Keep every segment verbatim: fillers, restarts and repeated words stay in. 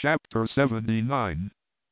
Chapter seventy-nine.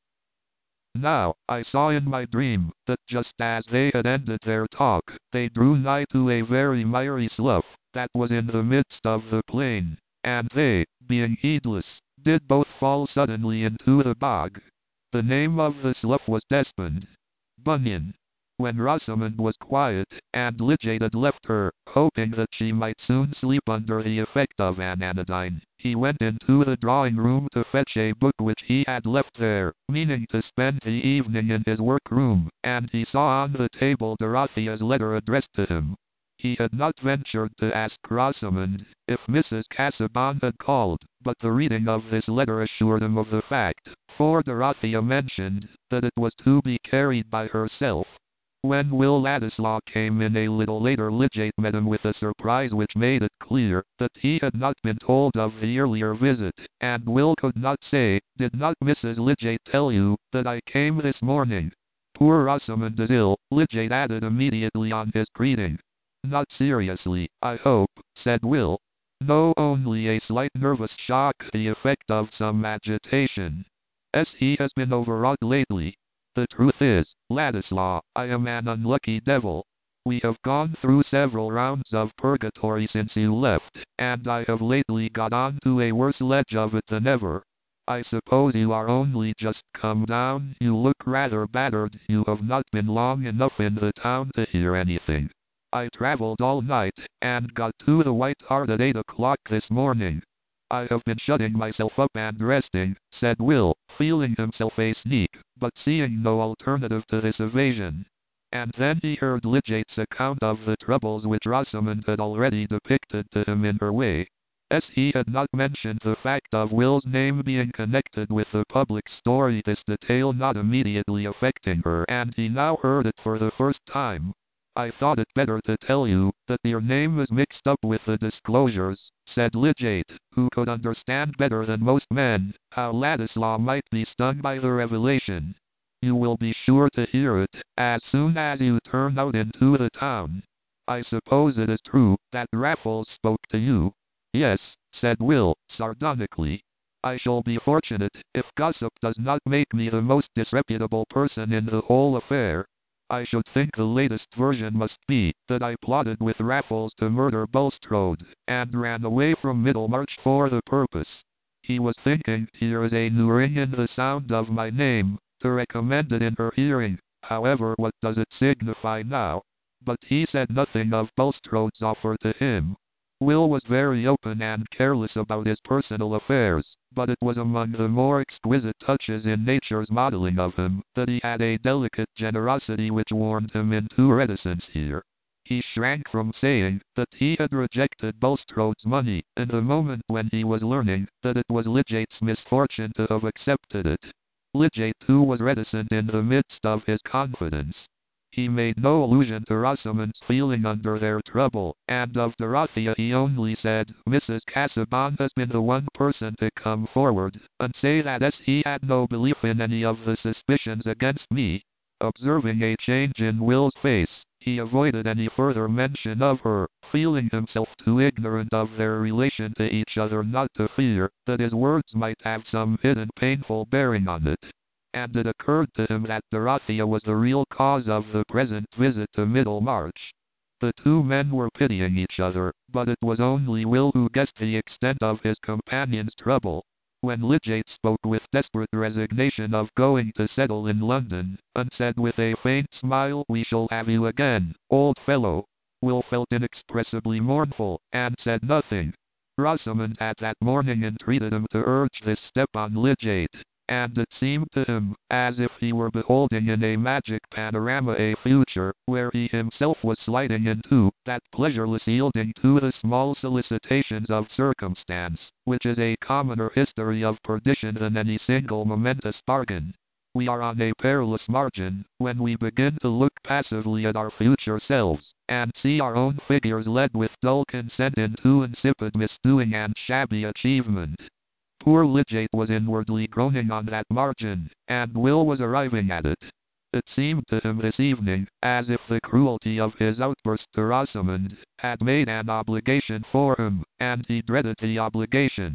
Now, I saw in my dream, that just as they had ended their talk, they drew nigh to a very miry slough, that was in the midst of the plain, and they, being heedless, did both fall suddenly into the bog. The name of the slough was Despond. Bunyan. When Rosamond was quiet, and Lidgate had left her, hoping that she might soon sleep under the effect of an anodyne, he went into the drawing-room to fetch a book which he had left there, meaning to spend the evening in his work-room, and he saw on the table Dorothea's letter addressed to him. He had not ventured to ask Rosamond if Missus Casaubon had called, but the reading of this letter assured him of the fact, for Dorothea mentioned that it was to be carried by herself. When Will Ladislaw came in a little later, Lidgate met him with a surprise which made it clear that he had not been told of the earlier visit, and Will could not say, "Did not Missus Lidgate tell you that I came this morning?" "Poor Rosamond is ill," Lidgate added immediately on his greeting. "Not seriously, I hope," said Will. "No, only a slight nervous shock, the effect of some agitation. As he has been overwrought lately. The truth is, Ladislaw, I am an unlucky devil. We have gone through several rounds of purgatory since you left, and I have lately got on to a worse ledge of it than ever. I suppose you are only just come down. You look rather battered. You have not been long enough in the town to hear anything. I travelled all night, and got to the White Hart at eight o'clock this morning. I have been shutting myself up and resting," said Will, feeling himself a sneak, but seeing no alternative to this evasion. And then he heard Lidgate's account of the troubles which Rosamond had already depicted to him in her way. As he had not mentioned the fact of Will's name being connected with the public story, this detail not immediately affecting her, and he now heard it for the first time. "I thought it better to tell you that your name is mixed up with the disclosures," said Lidgate, who could understand better than most men how Ladislaw might be stung by the revelation. "You will be sure to hear it as soon as you turn out into the town. I suppose it is true that Raffles spoke to you?" "Yes," said Will, sardonically. "I shall be fortunate if gossip does not make me the most disreputable person in the whole affair. I should think the latest version must be that I plotted with Raffles to murder Bulstrode, and ran away from Middlemarch for the purpose. He was thinking, here is a new ring in the sound of my name, to recommend it in her hearing. However, what does it signify now? But he said nothing of Bulstrode's offer to him." Will was very open and careless about his personal affairs, but it was among the more exquisite touches in nature's modeling of him that he had a delicate generosity which warned him into reticence here. He shrank from saying that he had rejected Bulstrode's money in the moment when he was learning that it was Lidgate's misfortune to have accepted it. Lidgate too was reticent in the midst of his confidence. He made no allusion to Rosamond's feeling under their trouble, and of Dorothea he only said, "Missus Casaubon has been the one person to come forward and say that as he had no belief in any of the suspicions against me." Observing a change in Will's face, he avoided any further mention of her, feeling himself too ignorant of their relation to each other not to fear that his words might have some hidden painful bearing on it. And it occurred to him that Dorothea was the real cause of the present visit to Middlemarch. The two men were pitying each other, but it was only Will who guessed the extent of his companion's trouble. When Lidgate spoke with desperate resignation of going to settle in London, and said with a faint smile, "We shall have you again, old fellow," Will felt inexpressibly mournful, and said nothing. Rosamond had that morning entreated him to urge this step on Lidgate, and it seemed to him as if he were beholding in a magic panorama a future where he himself was sliding into that pleasureless yielding to the small solicitations of circumstance, which is a commoner history of perdition than any single momentous bargain. We are on a perilous margin when we begin to look passively at our future selves, and see our own figures led with dull consent into insipid misdoing and shabby achievement. Poor Lidgate was inwardly groaning on that margin, and Will was arriving at it. It seemed to him this evening as if the cruelty of his outburst to Rosamond had made an obligation for him, and he dreaded the obligation.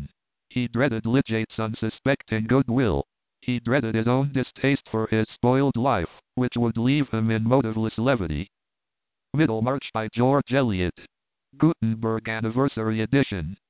He dreaded Lidgate's unsuspecting goodwill. He dreaded his own distaste for his spoiled life, which would leave him in motiveless levity. Middlemarch by George Eliot. Gutenberg Anniversary Edition.